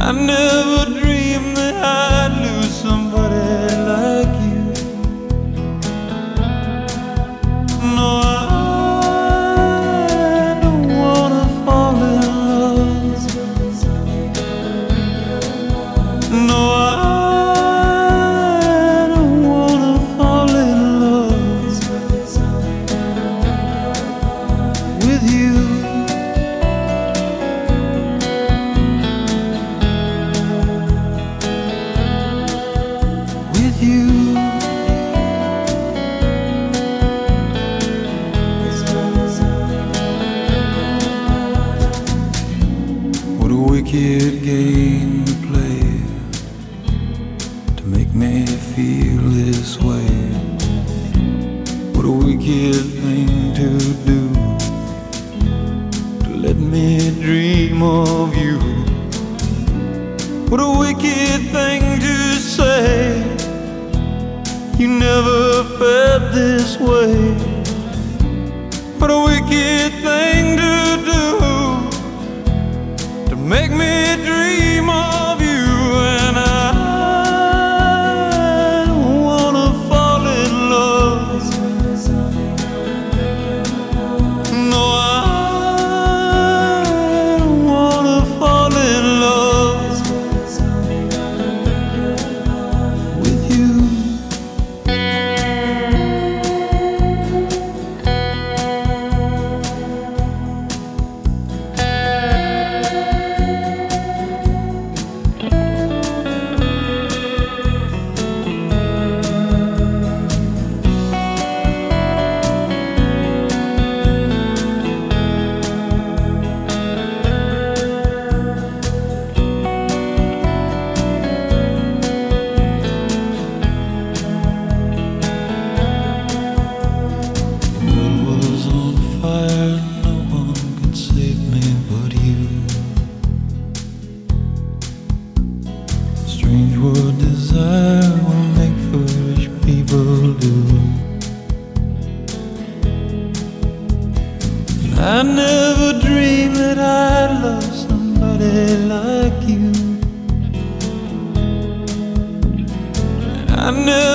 I never dreamed that I'd lose somebody like you. No, I don't wanna fall in love. No, I don't wanna fall in love with you. What a wicked game to play to make me feel this way. What a wicked thing to do to let me dream of you. What a wicked thing to say. You never felt this way. What a wicked thing to do to make me dream of you. And I don't wanna fall in love. No, I don't wanna fall in love with you. Strange what desire will make foolish people do. I never dreamed that I'd love somebody like you. I never